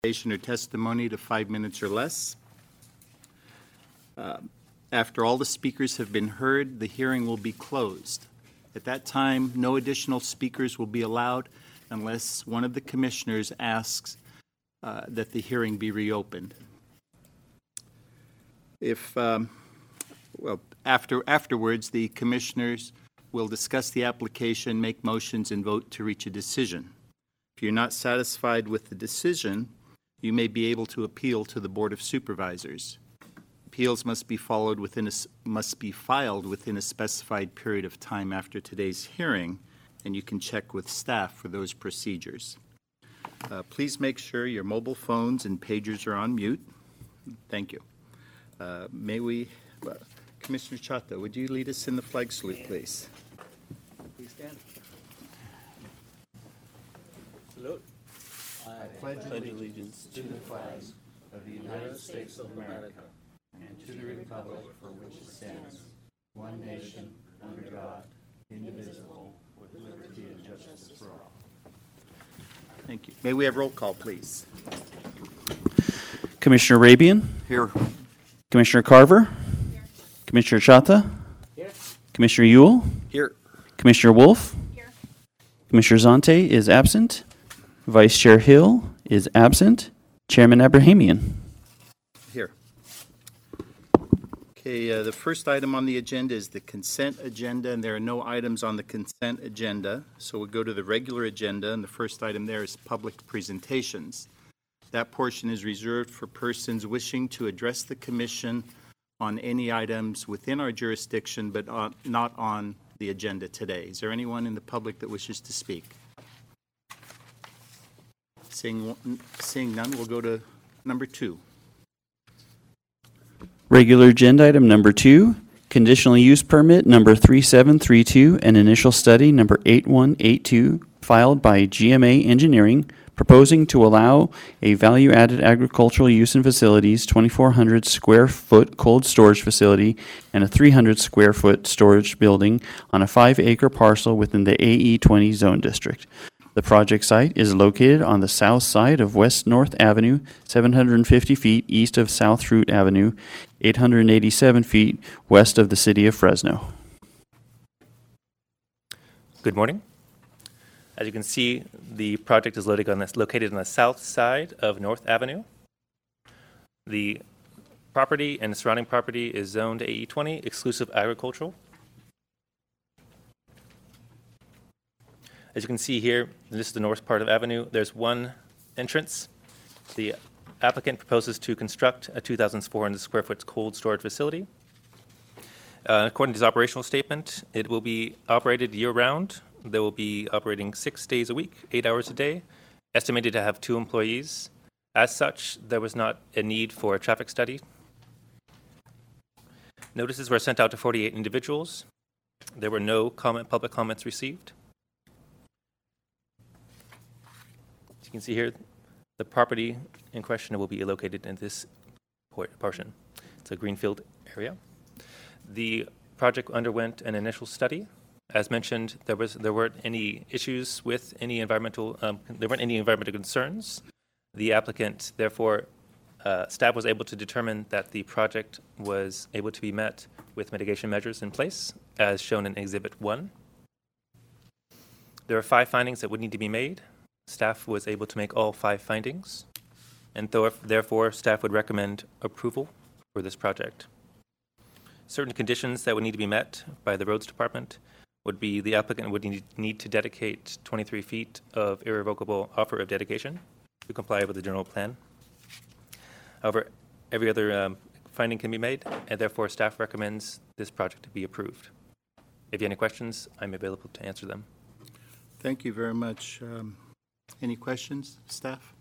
Or testimony to 5 minutes or less. After all the speakers have been heard, the hearing will be closed. At that time, no additional speakers will be allowed unless one of the commissioners asks that the hearing be reopened. Afterwards, the commissioners will discuss the application, make motions, and vote to reach a decision. If you're not satisfied with the decision, you may be able to appeal to the Board of Supervisors. Appeals must be filed within a specified period of time after today's hearing, and you can check with staff for those procedures. Please make sure your mobile phones and pagers are on mute. Thank you. Commissioner Chata, would you lead us in the flag salute, please? Please stand. Salute. I pledge allegiance to the flag of the United States of America and to the republic for which it stands, one nation, under God, indivisible, with liberty and justice for all. Thank you. May we have roll call, please? Commissioner Rabian? Here. Commissioner Carver? Here. Commissioner Chata? Here. Commissioner Ewell? Here. Commissioner Wolf? Here. Commissioner Zante is absent. Vice Chair Hill is absent. Chairman Abrahamian. Here. Okay, the first item on the agenda is the consent agenda, and there are no items on the consent agenda. So we'll go to the regular agenda, and the first item there is public presentations. That portion is reserved for persons wishing to address the Commission on any items within our jurisdiction, but not on the agenda today. Is there anyone in the public that wishes to speak? Seeing none, we'll go to number 2. Regular agenda item number 2, conditional use permit number 3732 and initial study number 8182 filed by GMA Engineering, proposing to allow a value-added agricultural use in facilities, 2,400 square foot cold storage facility and a 300 square foot storage building on a 5-acre parcel within the AE20 zone district. The project site is located on the south side of West North Avenue, 750 feet east of South Route Avenue, 887 feet west of the city of Fresno. Good morning. As you can see, the project is located on the south side of North Avenue. The property and the surrounding property is zoned AE20, exclusive agricultural. As you can see here, this is the north part of Avenue. There's one entrance. The applicant proposes to construct a 2,400 square foot cold storage facility. According to his operational statement, it will be operated year-round. They will be operating 6 days a week, 8 hours a day, estimated to have 2 employees. As such, there was not a need for a traffic study. Notices were sent out to 48 individuals. There were no public comments received. As you can see here, the property in question will be located in this portion. It's a greenfield area. The project underwent an initial study. As mentioned, there weren't any issues with any environmental. There weren't any environmental concerns. The applicant, therefore, staff was able to determine that the project was able to be met with mitigation measures in place, as shown in Exhibit 1. There are 5 findings that would need to be made. Staff was able to make all 5 findings, and therefore, staff would recommend approval for this project. Certain conditions that would need to be met by the roads department would be the applicant would need to dedicate 23 feet of irrevocable offer of dedication to comply with the general plan. However, every other finding can be made, and therefore staff recommends this project to be approved. If you have any questions, I'm available to answer them. Thank you very much. Any questions, staff?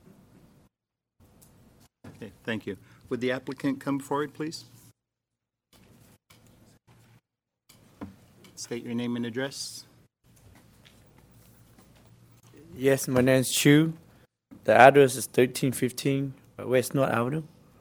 Okay, thank you. Would the applicant come forward, please? State your name and address. Yes, my name is Chu. The address is 1315 West North Avenue.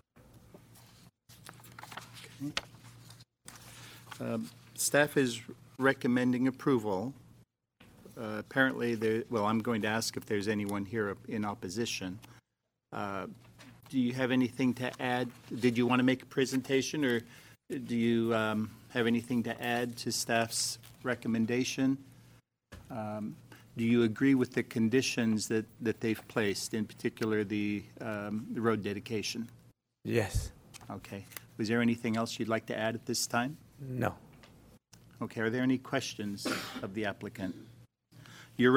Okay. Staff is recommending approval. Apparently, I'm going to ask if there's anyone here in opposition. Do you have anything to add? Did you want to make a presentation, or do you have anything to add to staff's recommendation? Do you agree with the conditions that they've placed, in particular the road dedication? Yes. Okay. Was there anything else you'd like to add at this time? No. Okay. Are there any questions of the applicant? You're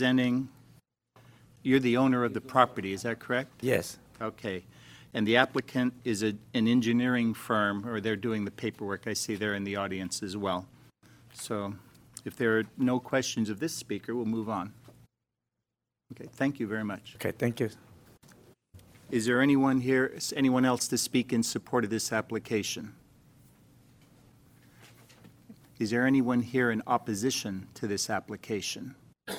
the owner of the property, is that correct? Yes. Okay. And the applicant is an engineering firm, or they're doing the paperwork. I see they're in the audience as well. So if there are no questions of this speaker, we'll move on. Okay, thank you very much. Okay, thank you. Is there anyone else to speak in support of this application? Is there anyone here in opposition to this application?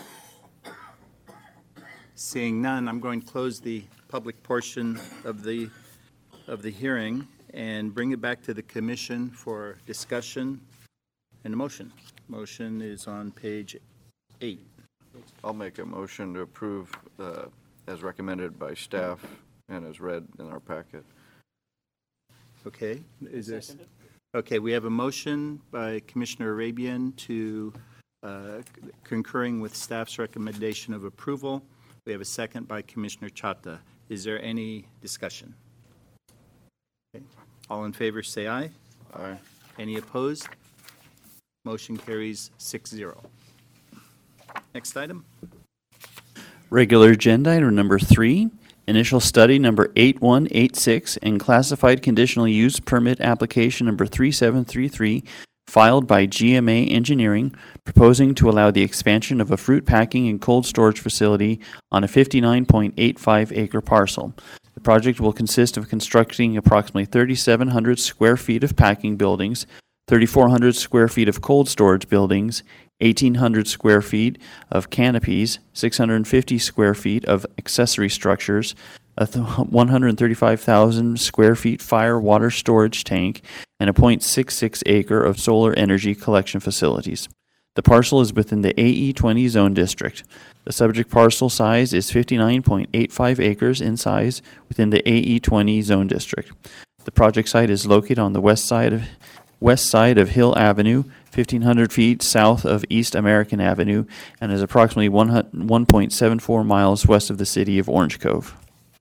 Seeing none, I'm going to close the public portion of the hearing and bring it back to the commission for discussion and a motion. Motion is on page 8. I'll make a motion to approve as recommended by staff and as read in our packet. Okay, is there? Okay, we have a motion by Commissioner Arabian to concurring with staff's recommendation of approval. We have a second by Commissioner Chata. Is there any discussion? Okay. All in favor say aye. Aye. Any opposed? Motion carries 6-0. Next item. Regular agenda item number 3, initial study number 8186 and classified conditional use permit application number 3733 filed by GMA Engineering, proposing to allow the expansion of a fruit packing and cold storage facility on a 59.85 acre parcel. The project will consist of constructing approximately 3,700 square feet of packing buildings, 3,400 square feet of cold storage buildings, 1,800 square feet of canopies, 650 square feet of accessory structures, a 135,000 square feet fire water storage tank, and a 0.66 acre of solar energy collection facilities. The parcel is within the AE20 zone district. The subject parcel size is 59.85 acres in size within the AE20 zone district. The project site is located on the west side of Hill Avenue, 1,500 feet south of East American Avenue, and is approximately 1.74 miles west of the city of Orange Cove.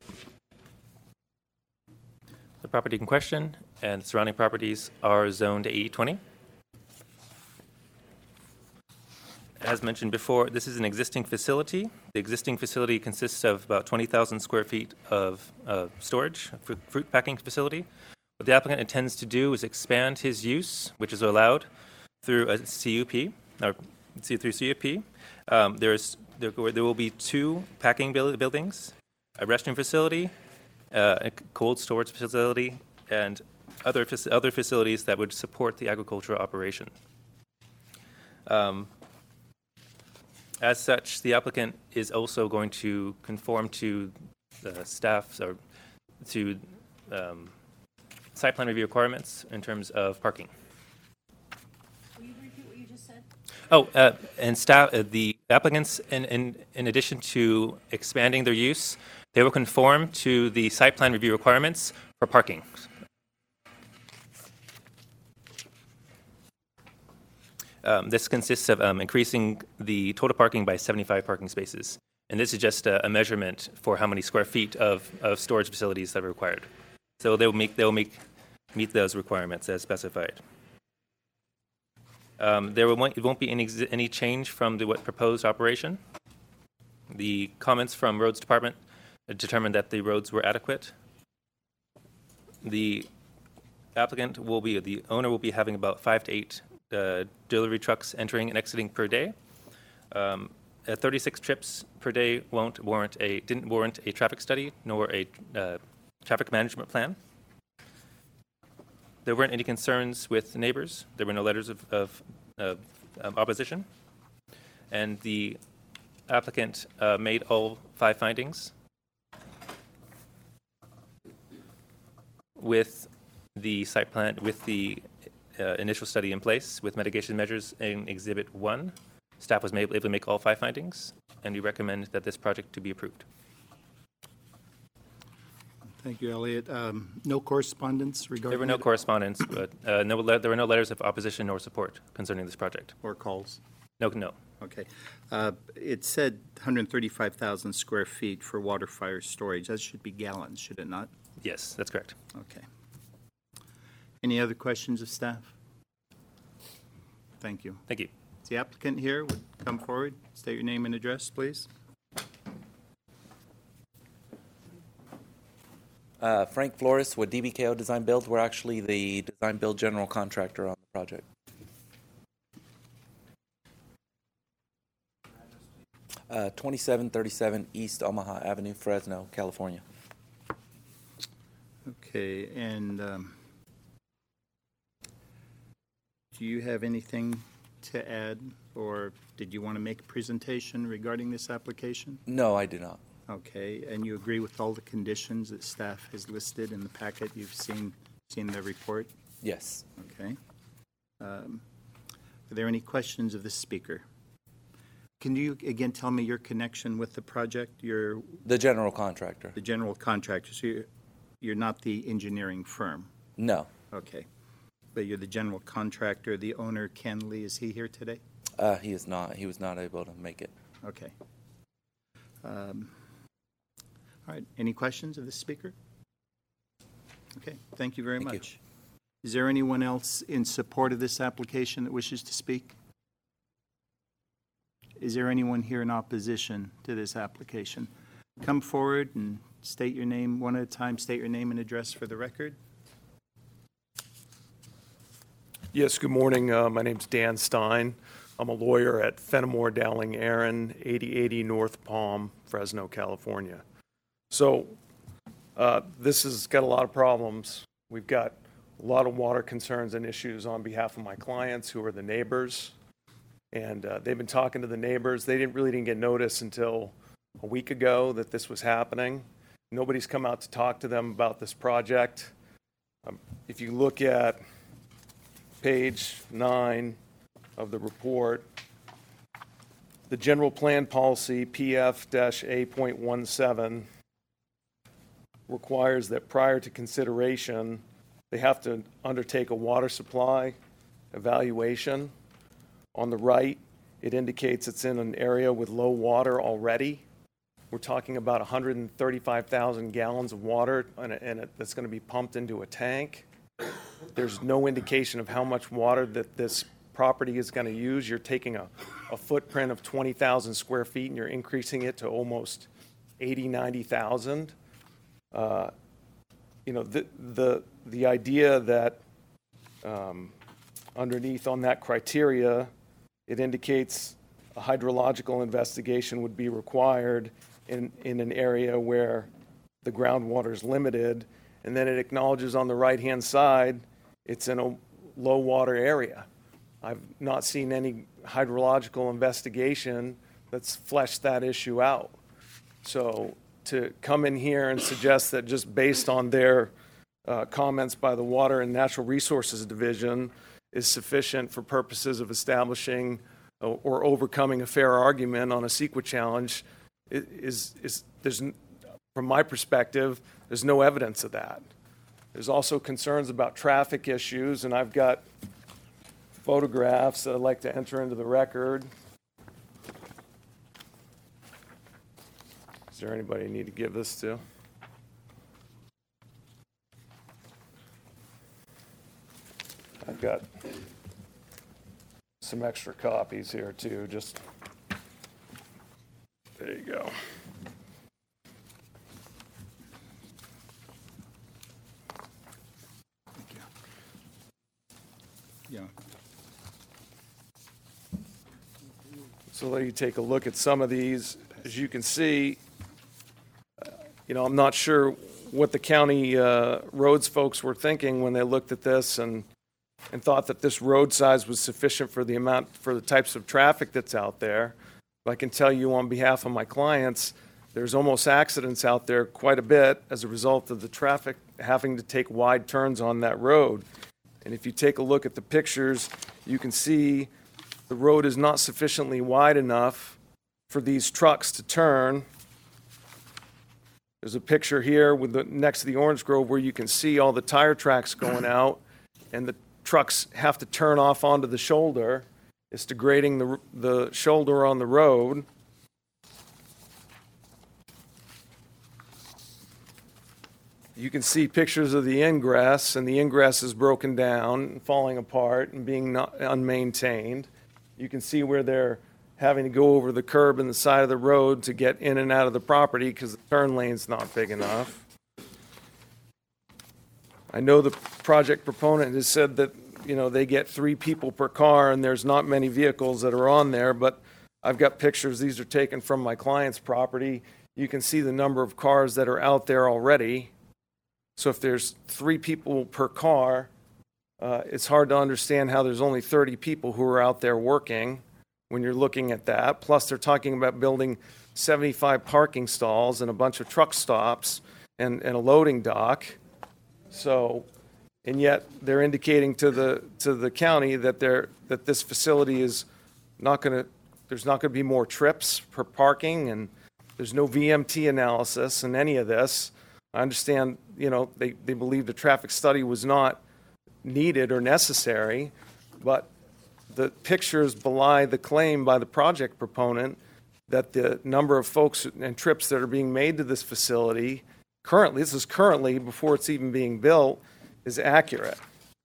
The property in question and surrounding properties are zoned AE20. As mentioned before, this is an existing facility. The existing facility consists of about 20,000 square feet of storage, fruit packing facility. What the applicant intends to do is expand his use, which is allowed through a CUP, or through CUP. There will be 2 packing buildings, a restroom facility, a cold storage facility, and other facilities that would support the agricultural operation. As such, the applicant is also going to conform to the staff's or to site plan review requirements in terms of parking. Will you repeat what you just said? Oh, and staff, the applicants, in addition to expanding their use, they will conform to the site plan review requirements for parking. This consists of increasing the total parking by 75 parking spaces. And this is just a measurement for how many square feet of storage facilities that are required. So they will meet those requirements as specified. It won't be any change from the proposed operation. The comments from Roads Department determined that the roads were adequate. The owner will be having about 5 to 8 delivery trucks entering and exiting per day. 36 trips per day didn't warrant a traffic study nor a traffic management plan. There weren't any concerns with neighbors. There were no letters of opposition. And the applicant made all 5 findings with the site plan, with the initial study in place, with mitigation measures in Exhibit 1. Staff was able to make all 5 findings, and we recommend that this project to be approved. Thank you, Elliot. No correspondence regarding? There were no it correspondence, but there were no letters of opposition or support concerning this project. Or calls? No. Okay. It said 135,000 square feet for water fire storage. That should be gallons, should it not? Yes, that's correct. Okay. Any other questions of staff? Thank you. Thank you. Is the applicant here? Would come forward, state your name and address, please. Frank Flores with DBKO Design Build. We're actually the design build general contractor on the project. Uh, 2737 East Omaha Avenue, Fresno, California. Okay, and do you have anything to add, or did you want to make a presentation regarding this application? No, I do not. Okay, and you agree with all the conditions that staff has listed in the packet? You've seen the report? Yes. Okay. Are there any questions of the speaker? Can you again tell me your connection with the project? You're The general contractor. the general contractor, so you're not the engineering firm? No. Okay. But you're the general contractor, the owner, Ken Lee, is he here today? He is not. He was not able to make it. Okay. All right, any questions of the speaker? Okay, thank you very Thank you. much. Is there anyone else in support of this application that wishes to speak? Is there anyone here in opposition to this application? Come forward and state your name one at a time, state your name and address for the record. Yes, good morning. My name's Dan Stein. I'm a lawyer at Fenimore Dowling Aaron, 8080 North Palm, Fresno, California. So this has got a lot of problems. We've got a lot of water concerns and issues on behalf of my clients who are the neighbors. And they've been talking to the neighbors. They really didn't get notice until a week ago that this was happening. Nobody's come out to talk to them about this project. If you look at page 9 of the report, the general plan policy, PF-A.17, requires that prior to consideration, they have to undertake a water supply evaluation. On the right, it indicates it's in an area with low water already. We're talking about 135,000 gallons of water that's going to be pumped into a tank. There's no indication of how much water that this property is going to use. You're taking a footprint of 20,000 square feet and you're increasing it to almost 80, 90,000. The idea that underneath on that criteria, it indicates a hydrological investigation would be required in an area where the groundwater is limited. And then it acknowledges on the right-hand side, it's in a low water area. I've not seen any hydrological investigation that's fleshed that issue out. So to come in here and suggest that just based on their comments by the Water and Natural Resources Division is sufficient for purposes of establishing or overcoming a fair argument on a CEQA challenge there's, from my perspective, there's no evidence of that. There's also concerns about traffic issues, and I've got photographs that I'd like to enter into the record. Is there anybody you need to give this to? I've got some extra copies here too, just, there you go. Thank you. Yeah. So let you take a look at some of these. As you can see, I'm not sure what the county roads folks were thinking when they looked at this and thought that this road size was sufficient for the types of traffic that's out there. But I can tell you on behalf of my clients, there's almost accidents out there quite a bit as a result of the traffic having to take wide turns on that road. And if you take a look at the pictures, you can see the road is not sufficiently wide enough for these trucks to turn There's a picture here with next to the orange grove where you can see all the tire tracks going out, and the trucks have to turn off onto the shoulder. It's degrading the shoulder on the road. You can see pictures of the ingress, and the ingress is broken down and falling apart and being not unmaintained. You can see where they're having to go over the curb and the side of the road to get in and out of the property because the turn lane's not big enough. I know the project proponent has said that, you know, they get 3 people per car and there's not many vehicles that are on there, but I've got pictures. These are taken from my client's property. You can see the number of cars that are out there already. So if there's 3 people per car, it's hard to understand how there's only 30 people who are out there working when you're looking at that. Plus, they're talking about building 75 parking stalls and a bunch of truck stops and a loading dock. So, and yet they're indicating to the county that this facility is there's not going to be more trips per parking, and there's no VMT analysis in any of this. I understand, you know, they believe the traffic study was not needed or necessary, but the pictures belie the claim by the project proponent that the number of folks and trips that are being made to this facility currently, this is currently before it's even being built, is accurate.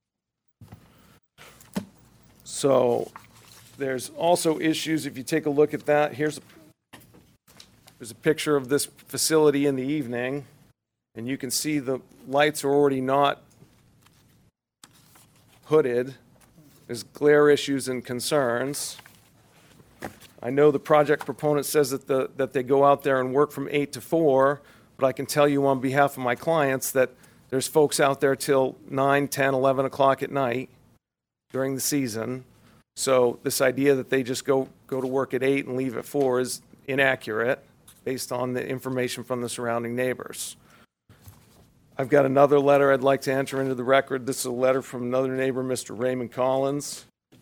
So there's also issues, if you take a look at that, there's a picture of this facility in the evening, and you can see the lights are already not hooded. There's glare issues and concerns. I know the project proponent says that they go out there and work from 8 to 4, but I can tell you on behalf of my clients that there's folks out there till 9, 10, 11 o'clock at night during the season. So this idea that they just go to work at 8 and leave at 4 is inaccurate based on the information from the surrounding neighbors. I've got another letter I'd like to enter into the record. This is a letter from another neighbor, Mr. Raymond Collins,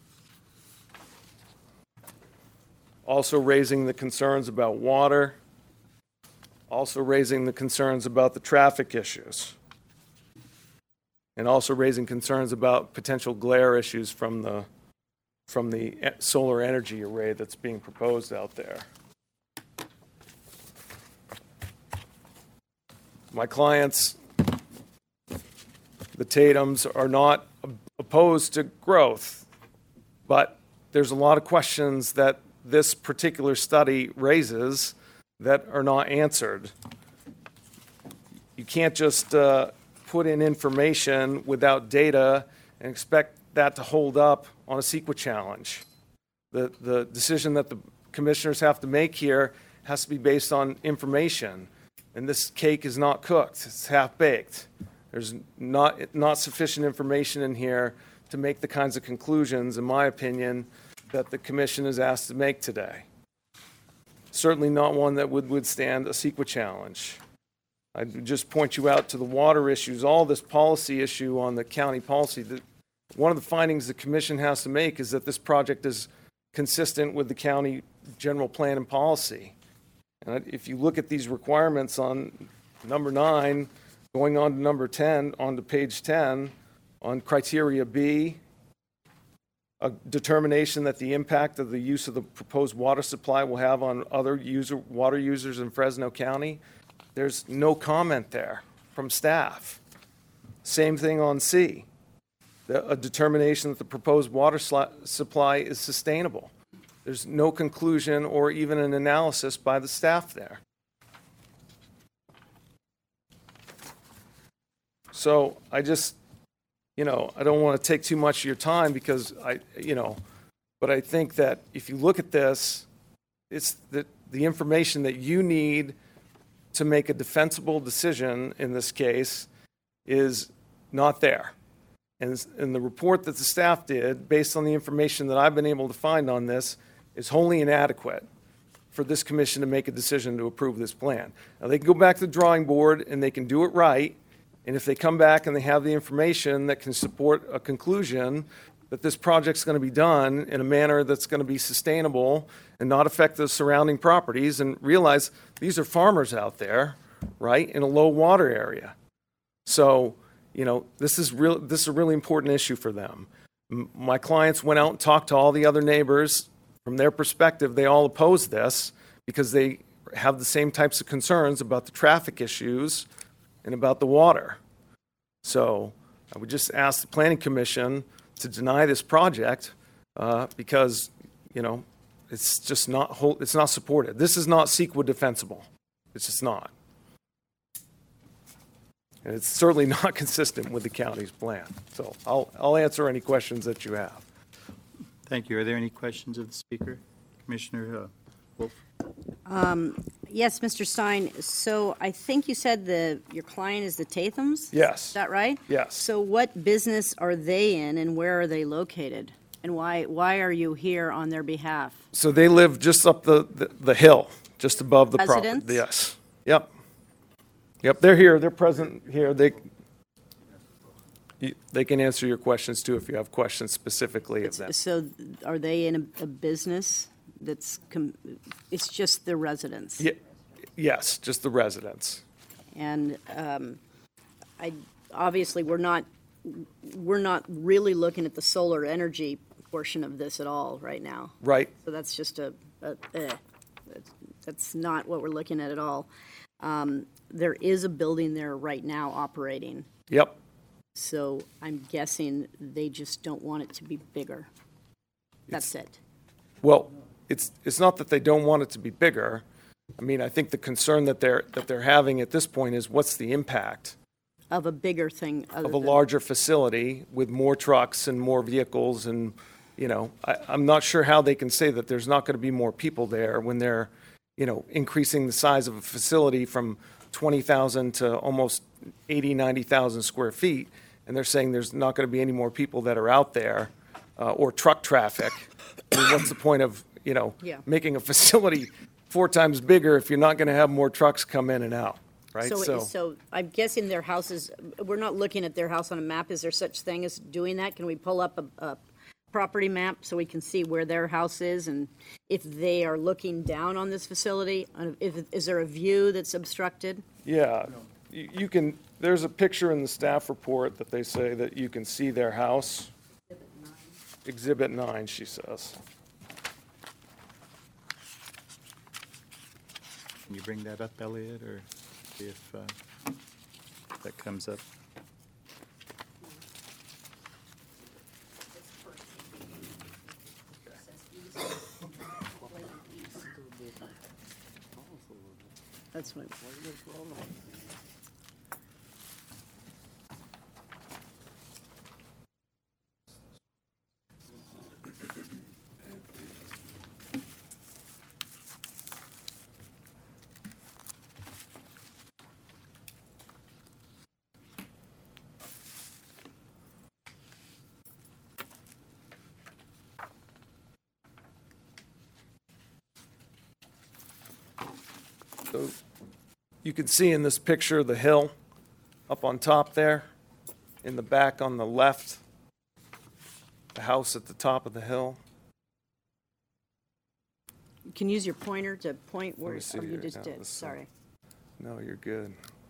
also raising the concerns about water, also raising the concerns about the traffic issues, and also raising concerns about potential glare issues from the solar energy array that's being proposed out there. My clients, the Tatums, are not opposed to growth, but there's a lot of questions that this particular study raises that are not answered. You can't just put in information without data and expect that to hold up on a CEQA challenge. The decision that the commissioners have to make here has to be based on information, and this cake is not cooked. It's half-baked. There's not sufficient information in here to make the kinds of conclusions, in my opinion, that the commission is asked to make today. Certainly not one that would withstand a CEQA challenge. I'd just point you out to the water issues, all this policy issue on the county policy. One of the findings the commission has to make is that this project is consistent with the county general plan and policy. And if you look at these requirements on number 9, going on to number 10, on to page 10, on criteria B, a determination that the impact of the use of the proposed water supply will have on other water users in Fresno County, there's no comment there from staff. Same thing on C, a determination that the proposed water supply is sustainable. There's no conclusion or even an analysis by the staff there. So I just, I don't want to take too much of your time because but I think that if you look at this, it's the information that you need to make a defensible decision in this case is not there. And the report that the staff did, based on the information that I've been able to find on this, is wholly inadequate for this commission to make a decision to approve this plan. Now, they can go back to the drawing board and they can do it right. And if they come back and they have the information that can support a conclusion that this project's going to be done in a manner that's going to be sustainable and not affect the surrounding properties, and realize these are farmers out there right, in a low water area. So, this is a really important issue for them. My clients went out and talked to all the other neighbors. From their perspective, they all oppose this because they have the same types of concerns about the traffic issues and about the water. So I would just ask the Planning Commission to deny this project because, it's just it's not supported. This is not CEQA defensible. It's just not. And it's certainly not consistent with the county's plan. So I'll answer any questions that you have. Thank you. Are there any questions of the speaker? Commissioner Wolf? Yes, Mr. Stein. So I think you said your client is the Tathams? Yes. Is that right? Yes. So what business are they in and where are they located? And why are you here on their behalf? So they live just up the hill, just above the property. Residents? Yes. Yep. Yep, they're here. They're present here. They can answer your questions too if you have questions specifically of them. So are they in a business that's, it's just the residents? Yes, just the residents. And obviously, we're not really looking at the solar energy portion of this at all right now. Right. So that's just that's not what we're looking at all. There is a building there right now operating. Yep. So I'm guessing they just don't want it to be bigger. That's it. Well, it's not that they don't want it to be bigger. I mean, I think the concern that they're having at this point is what's the impact Of a bigger thing. of a larger facility with more trucks and more vehicles, and I'm not sure how they can say that there's not going to be more people there when they're increasing the size of a facility from 20,000 to almost 90,000 square feet, and they're saying there's not going to be any more people that are out there or truck traffic. I mean, what's the point of Yeah. making a facility 4 times bigger if you're not going to have more trucks come in and out, right? So I'm guessing their houses, we're not looking at their house on a map. Is there such thing as doing that? Can we pull up a property map so we can see where their house is and if they are looking down on this facility? Is there a view that's obstructed? Yeah, you can, there's a picture in the staff report that they say that you can see their house. Exhibit 9, she says. Can you bring that up, Elliot, or see if that comes up? That's what. So you can see in this picture the hill up on top there, in the back on the left, the house at the top of the hill. You can use your pointer to point where me see you here. just No, did. this- Sorry. No, you're good.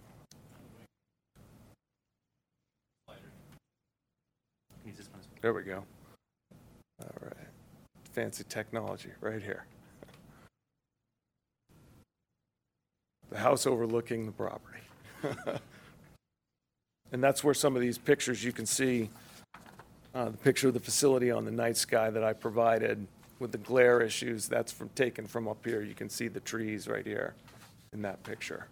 There we go. All right. Fancy technology right here. The house overlooking the property. And that's where some of these pictures, you can see the picture of the facility on the night sky that I provided with the glare issues. That's taken from up here. You can see the trees right here in that picture.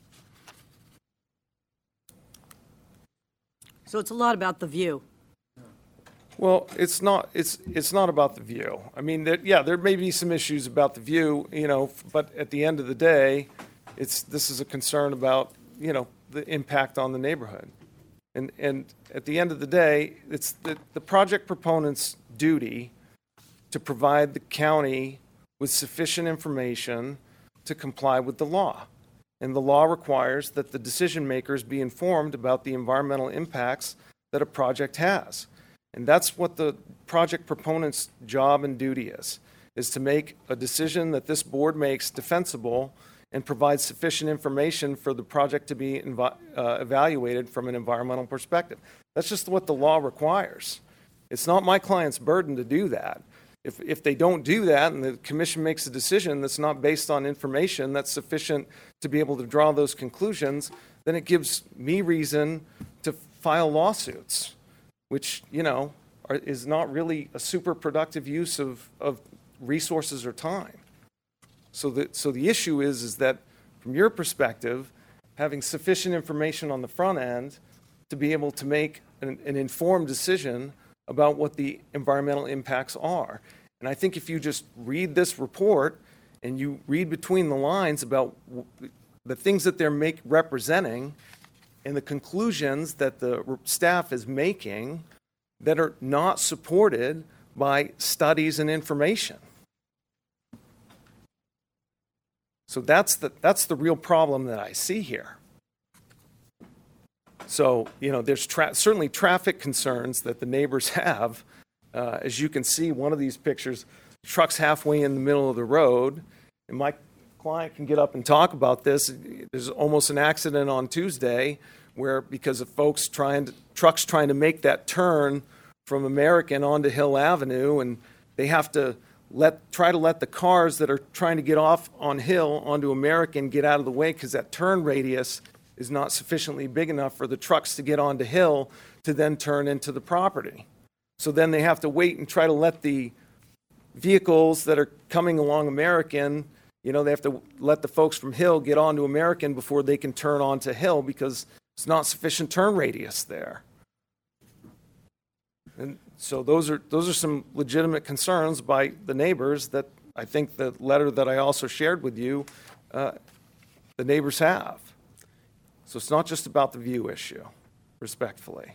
So it's a lot about the view. Well, it's not about the view. I mean, there may be some issues about the view, but at the end of the day, this is a concern about, the impact on the neighborhood. And at the end of the day, it's the project proponent's duty to provide the county with sufficient information to comply with the law. And the law requires that the decision makers be informed about the environmental impacts that a project has. And that's what the project proponent's job and duty is to make a decision that this board makes defensible and provides sufficient information for the project to be evaluated from an environmental perspective. That's just what the law requires. It's not my client's burden to do that. If they don't do that and the commission makes a decision that's not based on information that's sufficient to be able to draw those conclusions, then it gives me reason to file lawsuits, which, is not really a super productive use of resources or time. So the issue is that from your perspective, having sufficient information on the front end to be able to make an informed decision about what the environmental impacts are. And I think if you just read this report and you read between the lines about the things that they're representing and the conclusions that the staff is making that are not supported by studies and information. So that's the real problem that I see here. So, there's certainly traffic concerns that the neighbors have. As you can see, one of these pictures, truck's halfway in the middle of the road, and my client can get up and talk about this. There's almost an accident on Tuesday where, because of trucks trying to make that turn from American onto Hill Avenue, and they have to try to let the cars that are trying to get off on Hill onto American get out of the way because that turn radius is not sufficiently big enough for the trucks to get onto Hill to then turn into the property. So then they have to wait and try to let the vehicles that are coming along American, they have to let the folks from Hill get onto American before they can turn onto Hill because it's not sufficient turn radius there. And so those are some legitimate concerns by the neighbors that I think the letter that I also shared with you, the neighbors have. So it's not just about the view issue, respectfully.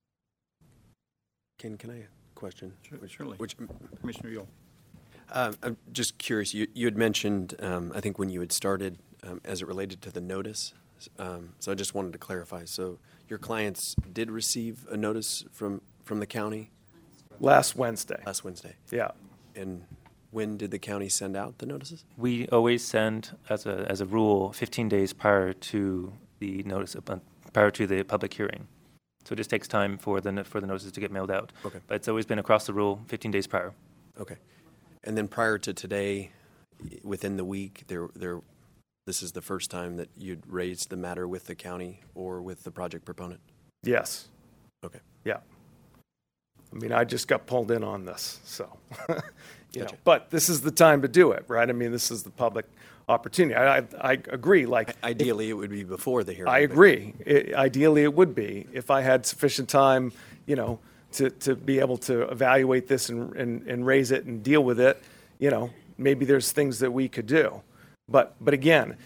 Can I have a question? Surely. Commissioner Yule. I'm just curious. You had mentioned, I think when you had started, as it related to the notice. So I just wanted to clarify. So your clients did receive a notice from the county? Last Wednesday. Last Wednesday. Yeah. And when did the county send out the notices? We always send, as a rule, 15 days prior to the notice, prior to the public hearing. So it just takes time for the notices to get mailed out. Okay. But it's always been across the rule, 15 days prior. Okay. And then prior to today, within the week, this is the first time that you'd raised the matter with the county or with the project proponent? Yes. Okay. Yeah. I mean, I just got pulled in on this, so, Gotcha. But this is the time to do it, right? I mean, this is the public opportunity. I agree, Ideally, it would be before the hearing. I agree. Ideally, it would be if I had sufficient time, to be able to evaluate this and raise it and deal with it. Maybe there's things that we could do, but again,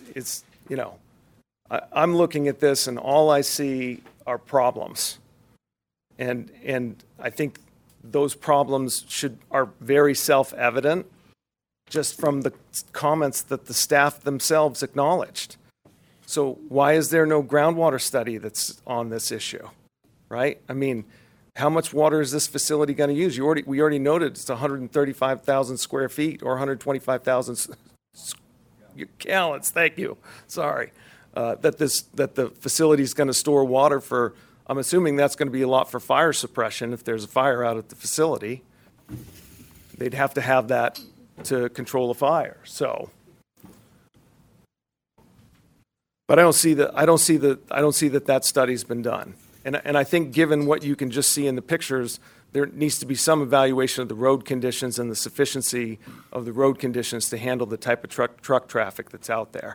I'm looking at this and all I see are problems, and I think those problems are very self-evident, just from the comments that the staff themselves acknowledged. So why is there no groundwater study that's on this issue, right? I mean, how much water is this facility going to use? We already noted it's 135,000 square feet or 125,000 gallons. Thank you. Sorry. That the facility is going to store water for. I'm assuming that's going to be a lot for fire suppression if there's a fire out at the facility. They'd have to have that to control a fire. So, but I don't see that study's been done. And I think given what you can just see in the pictures, there needs to be some evaluation of the road conditions and the sufficiency of the road conditions to handle the type of truck traffic that's out there.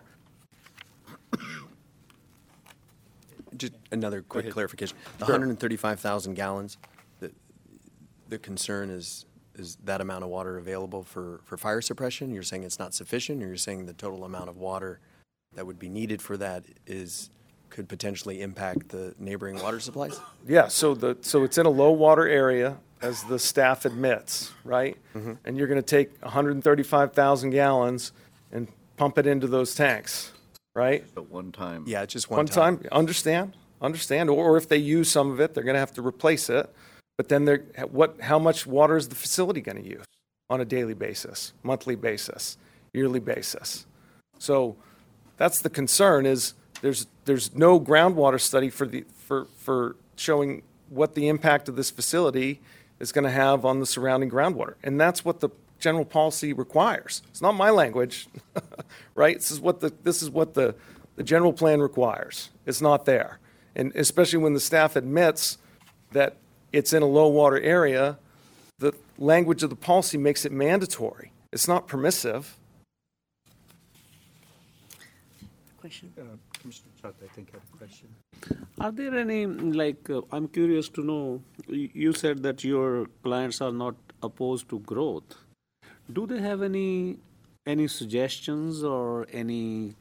Just another quick clarification. The 135,000 gallons, the concern is that amount of water available for fire suppression? You're saying it's not sufficient, or you're saying the total amount of water that would be needed for that could potentially impact the neighboring water supplies? Yeah, so it's in a low water area, as the staff admits, right? Mm-hmm. And you're going to take 135,000 gallons and pump it into those tanks, right? At one time. Yeah, it's just one time. Understand. Or if they use some of it, they're going to have to replace it. But then how much water is the facility going to use on a daily basis, monthly basis, yearly basis? So that's the concern, is there's no groundwater study for showing what the impact of this facility is going to have on the surrounding groundwater. And that's what the general policy requires. It's not my language, right? This is what the general plan requires. It's not there. And especially when the staff admits that it's in a low water area, the language of the policy makes it mandatory. It's not permissive. Question? Commissioner Chott, I think, had a question. Are there any, I'm curious to know, you said that your clients are not opposed to growth. Do they have any suggestions or any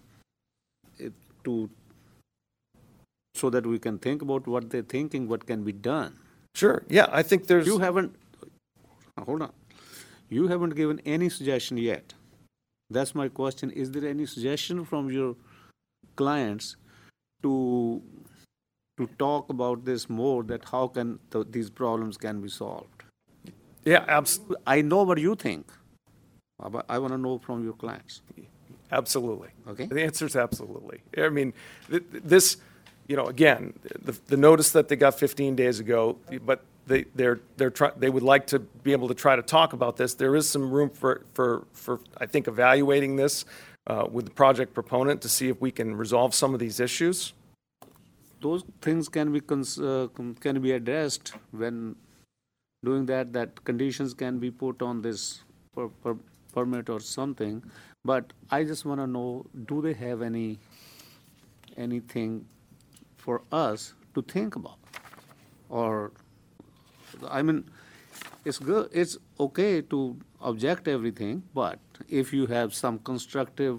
so that we can think about what they're thinking, what can be done? Sure. Yeah, I think there's. You haven't, hold on. You haven't given any suggestion yet. That's my question. Is there any suggestion from your clients to talk about this more, that how can these problems can be solved? Yeah, absolutely. I know what you think, but I want to know from your clients. Absolutely. Okay. The answer is absolutely. I mean, this, again, the notice that they got 15 days ago, but they would like to be able to try to talk about this. There is some room for I think, evaluating this with the project proponent to see if we can resolve some of these issues. Those things can be addressed when doing that. That conditions can be put on this permit or something. But I just want to know: do they have anything for us to think about? Or, I mean, it's good. It's okay to object everything, but if you have some constructive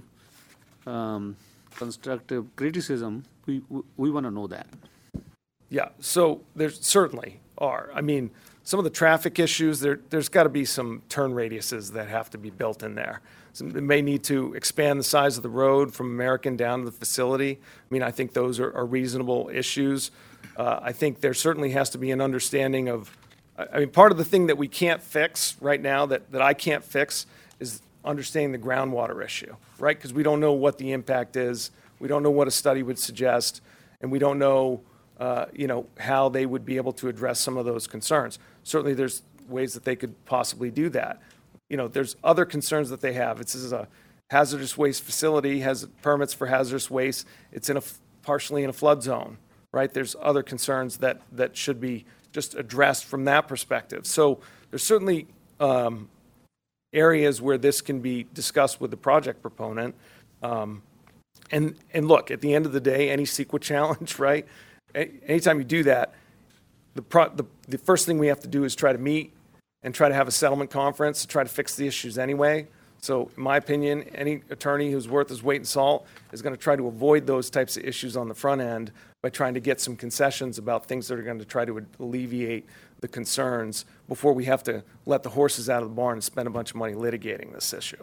criticism, we want to know that. Yeah, so there certainly are. I mean, some of the traffic issues, there's got to be some turn radiuses that have to be built in there. So they may need to expand the size of the road from American down to the facility. I mean, I think those are reasonable issues. I think there certainly has to be an understanding of, I mean, part of the thing that we can't fix right now, that I can't fix, is understanding the groundwater issue, right? Because we don't know what the impact is. We don't know what a study would suggest, and we don't know, how they would be able to address some of those concerns. Certainly, there's ways that they could possibly do that. There's other concerns that they have. This is a hazardous waste facility, has permits for hazardous waste. It's partially in a flood zone, right? There's other concerns that should be just addressed from that perspective. So there's certainly areas where this can be discussed with the project proponent. And look, at the end of the day, any CEQA challenge, right? Anytime you do that, the first thing we have to do is try to meet and try to have a settlement conference to try to fix the issues anyway. So in my opinion, any attorney who's worth his weight in salt is going to try to avoid those types of issues on the front end by trying to get some concessions about things that are going to try to alleviate the concerns before we have to let the horses out of the barn and spend a bunch of money litigating this issue.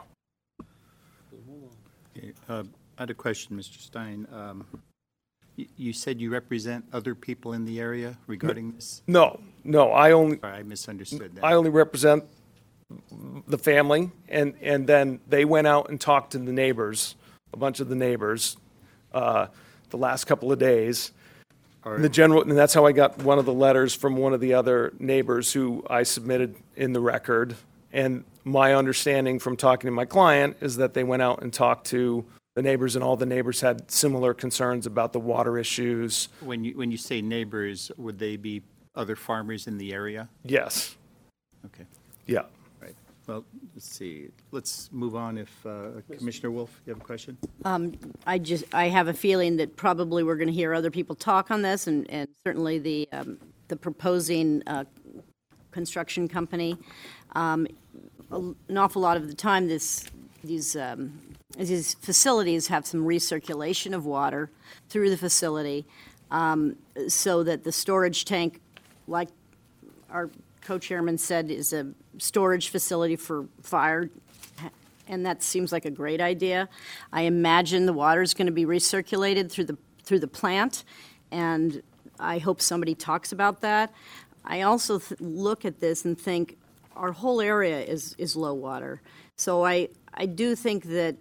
Okay, I had a question, Mr. Stein. You said you represent other people in the area regarding this? No, I misunderstood that. I only represent the family, and then they went out and talked to the neighbors, a bunch of the neighbors, the last couple of days. And that's how I got one of the letters from one of the other neighbors who I submitted in the record. And my understanding from talking to my client is that they went out and talked to the neighbors, and all the neighbors had similar concerns about the water issues. When you say neighbors, would they be other farmers in the area? Yes. Okay. Yeah. Right. Well, let's see. Let's move on. If Commissioner Wolf, you have a question? I have a feeling that probably we're going to hear other people talk on this, and certainly the proposing construction company. An awful lot of the time, these facilities have some recirculation of water through the facility, so that the storage tank, like our co-chairman said, is a storage facility for fire, and that seems like a great idea. I imagine the water is going to be recirculated through the plant, and I hope somebody talks about that. I also look at this and think our whole area is low water, so I do think that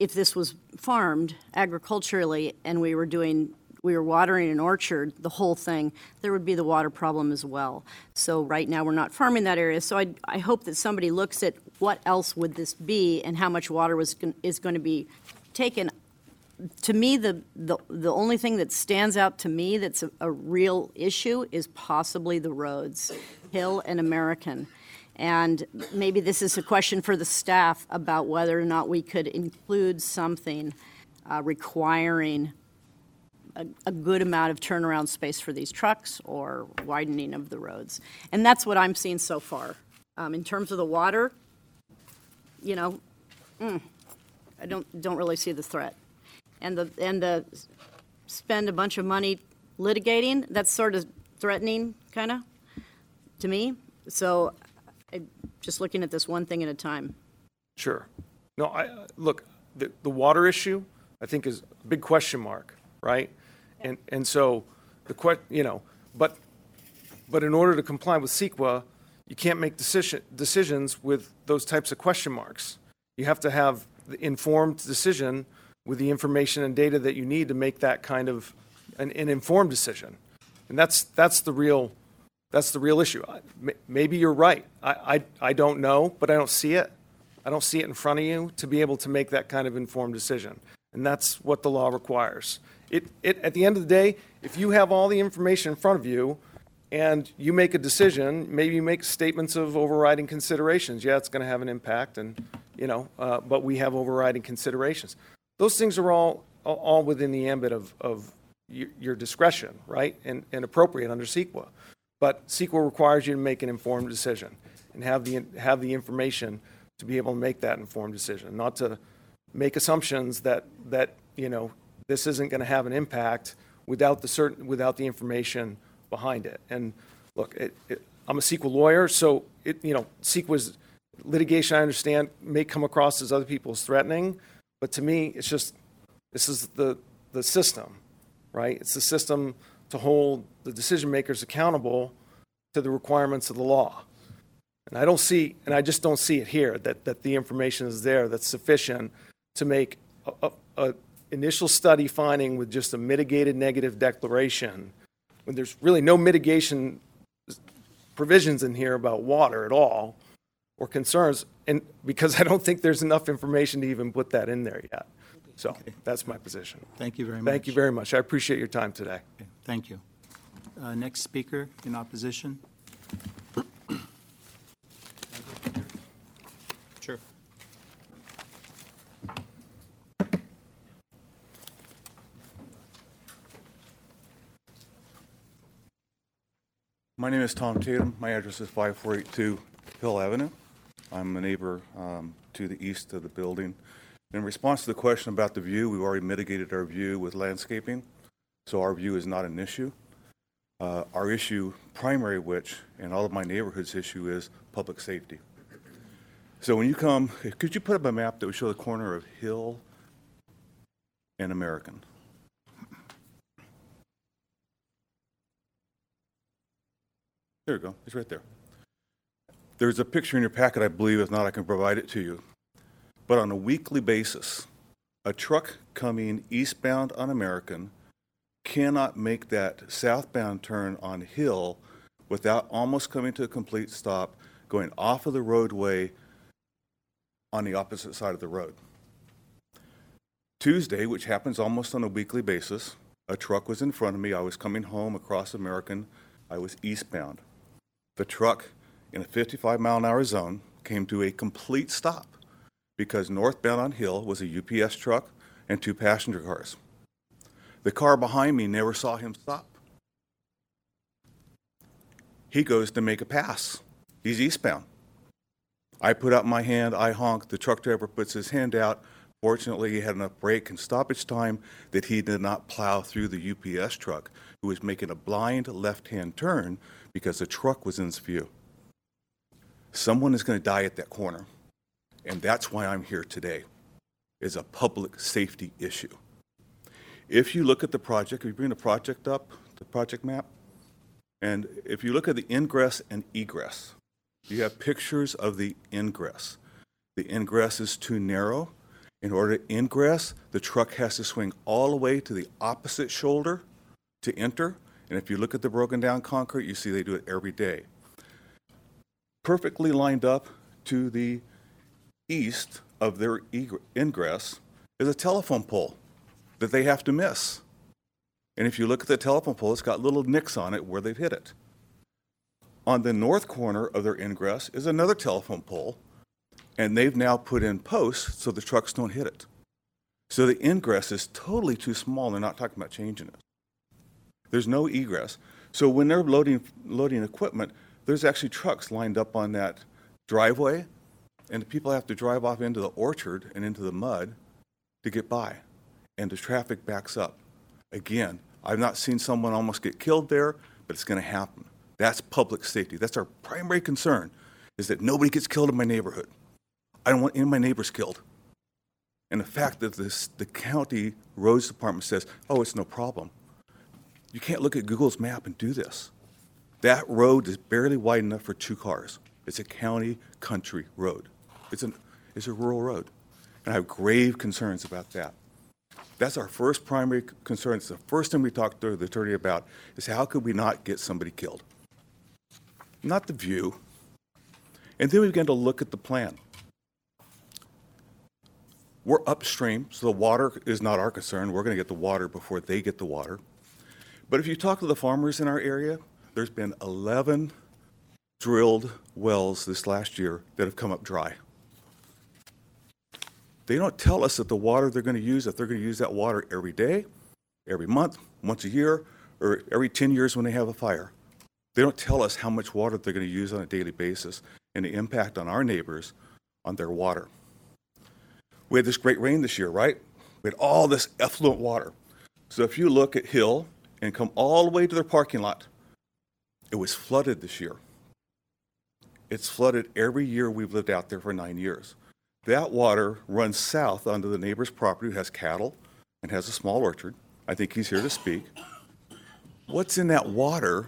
if this was farmed agriculturally and we were watering an orchard, the whole thing, there would be the water problem as well. So right now, we're not farming that area. So I hope that somebody looks at what else would this be and how much water is going to be taken. To me, the only thing that stands out to me that's a real issue is possibly the roads, Hill and American. And maybe this is a question for the staff about whether or not we could include something requiring a good amount of turnaround space for these trucks or widening of the roads. And that's what I'm seeing so far. In terms of the water, you know, I don't really see the threat. And the spend a bunch of money litigating, that's sort of threatening, kind of, to me. So I'm just looking at this one thing at a time. Sure. No, look, the water issue, I think, is a big question mark, right? And so but in order to comply with CEQA, you can't make decisions with those types of question marks. You have to have the informed decision with the information and data that you need to make that kind of an informed decision. And that's the real issue. Maybe you're right. I don't know, but I don't see it. I don't see it in front of you to be able to make that kind of informed decision. And that's what the law requires. At the end of the day, if you have all the information in front of you and you make a decision, maybe you make statements of overriding considerations. Yeah, it's going to have an impact, but we have overriding considerations. Those things are all within the ambit of your discretion, right, and appropriate under CEQA. But CEQA requires you to make an informed decision and have the information to be able to make that informed decision, not to make assumptions that this isn't going to have an impact without the information behind it. And look, I'm a CEQA lawyer, so CEQA's litigation, I understand, may come across as other people as threatening, but to me, it's just this is the system, right? It's the system to hold the decision makers accountable to the requirements of the law. And I just don't see it here that the information is there that's sufficient to make a initial study finding with just a mitigated negative declaration when there's really no mitigation provisions in here about water at all or concerns, and because I don't think there's enough information to even put that in there yet. So that's my position. Thank you very much. Thank you very much. I appreciate your time today. Okay, thank you. Next speaker in opposition. Sure. My name is Tom Tatum. My address is 5482 Hill Avenue. I'm a neighbor to the east of the building. In response to the question about the view, we've already mitigated our view with landscaping, so our view is not an issue. Our issue, primary which, and all of my neighborhood's issue, is public safety. So when you come, could you put up a map that would show the corner of Hill and American? There you go. It's right there. There's a picture in your packet, I believe. If not, I can provide it to you. But on a weekly basis, a truck coming eastbound on American cannot make that southbound turn on Hill without almost coming to a complete stop, going off of the roadway on the opposite side of the road. Tuesday, which happens almost on a weekly basis, a truck was in front of me. I was coming home across American. I was eastbound. The truck, in a 55-mile-an-hour zone, came to a complete stop because northbound on Hill was a UPS truck and 2 passenger cars. The car behind me never saw him stop. He goes to make a pass. He's eastbound. I put out my hand, I honk, the truck driver puts his hand out. Fortunately, he had enough brake and stoppage time that he did not plow through the UPS truck, who was making a blind left-hand turn because the truck was in his view. Someone is going to die at that corner, and that's why I'm here today, is a public safety issue. If you look at the project, if you bring the project up, the project map, and if you look at the ingress and egress, you have pictures of the ingress. The ingress is too narrow. In order to ingress, the truck has to swing all the way to the opposite shoulder to enter. And if you look at the broken down concrete, you see they do it every day. Perfectly lined up to the east of their ingress is a telephone pole that they have to miss. And if you look at the telephone pole, it's got little nicks on it where they've hit it. On the north corner of their ingress is another telephone pole, and they've now put in posts so the trucks don't hit it. So the ingress is totally too small. They're not talking about changing it. There's no egress. So when they're loading equipment, there's actually trucks lined up on that driveway, and the people have to drive off into the orchard and into the mud to get by, and the traffic backs up. Again, I've not seen someone almost get killed there, but it's going to happen. That's public safety. That's our primary concern, is that nobody gets killed in my neighborhood. I don't want any of my neighbors killed. And the fact that the county roads department says, oh, it's no problem. You can't look at Google's map and do this. That road is barely wide enough for 2 cars. It's a county country road. It's a rural road. And I have grave concerns about that. That's our first primary concern. It's the first thing we talked to the attorney about, is how could we not get somebody killed? Not the view. And then we began to look at the plan. We're upstream, so the water is not our concern. We're going to get the water before they get the water. But if you talk to the farmers in our area, there's been 11 drilled wells this last year that have come up dry. They don't tell us that the water they're going to use, if they're going to use that water every day, every month, once a year, or every 10 years when they have a fire. They don't tell us how much water they're going to use on a daily basis and the impact on our neighbors on their water. We had this great rain this year, right? We had all this effluent water. So if you look at Hill and come all the way to their parking lot, it was flooded this year. It's flooded every year we've lived out there for 9 years. That water runs south onto the neighbor's property who has cattle and has a small orchard. I think he's here to speak. What's in that water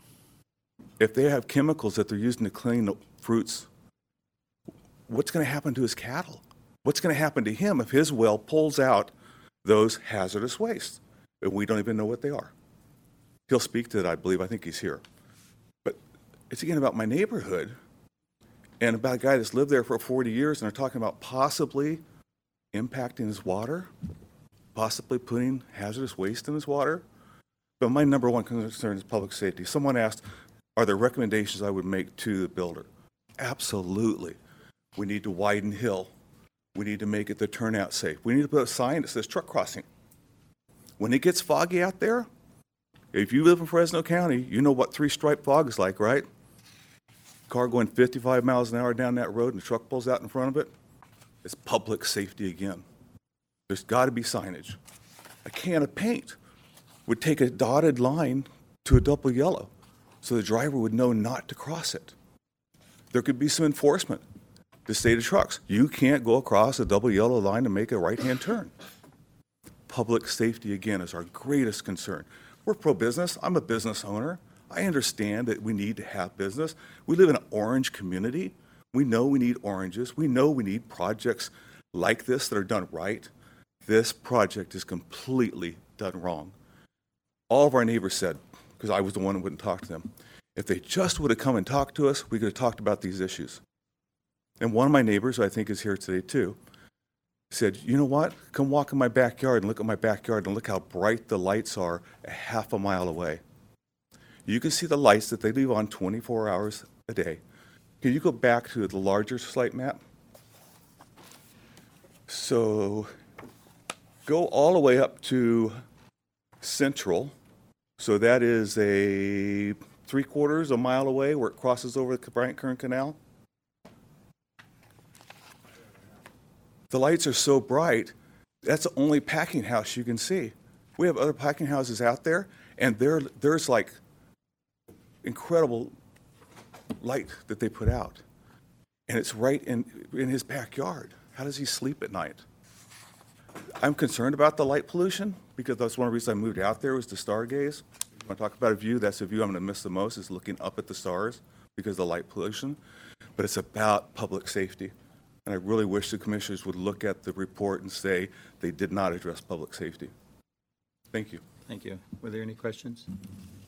if they have chemicals that they're using to clean the fruits? What's going to happen to his cattle? What's going to happen to him if his well pulls out those hazardous wastes? And we don't even know what they are. He'll speak to that, I believe. I think he's here. But it's again about my neighborhood and about a guy that's lived there for 40 years, and they're talking about possibly impacting his water, possibly putting hazardous waste in his water. But my number one concern is public safety. Someone asked, are there recommendations I would make to the builder? Absolutely. We need to widen Hill. We need to make it the turnout safe. We need to put a sign that says truck crossing. When it gets foggy out there, if you live in Fresno County, you know what 3-stripe fog is like, right? Car going 55 miles an hour down that road and the truck pulls out in front of it. It's public safety again. There's got to be signage. A can of paint would take a dotted line to a double yellow so the driver would know not to cross it. There could be some enforcement to say to trucks, you can't go across a double yellow line to make a right-hand turn. Public safety, again, is our greatest concern. We're pro-business. I'm a business owner. I understand that we need to have business. We live in an orange community. We know we need oranges. We know we need projects like this that are done right. This project is completely done wrong. All of our neighbors said, because I was the one who wouldn't talk to them, if they just would have come and talked to us, we could have talked about these issues. And one of my neighbors, who I think is here today too, said, you know what? Come walk in my backyard and look at my backyard and look how bright the lights are a half a mile away. You can see the lights that they leave on 24 hours a day. Can you go back to the larger slide map? So go all the way up to Central. So that is a 3/4 a mile away where it crosses over the Bryant Kern Canal. The lights are so bright, that's the only packing house you can see. We have other packing houses out there, and there's like incredible light that they put out. And it's right in his backyard. How does he sleep at night? I'm concerned about the light pollution because that's one of the reasons I moved out there was to stargaze. When I talk about a view, that's the view I'm going to miss the most is looking up at the stars because of the light pollution. But it's about public safety. and I really wish the commissioners would look at the report and say they did not address public safety. Thank you. Thank you. Were there any questions?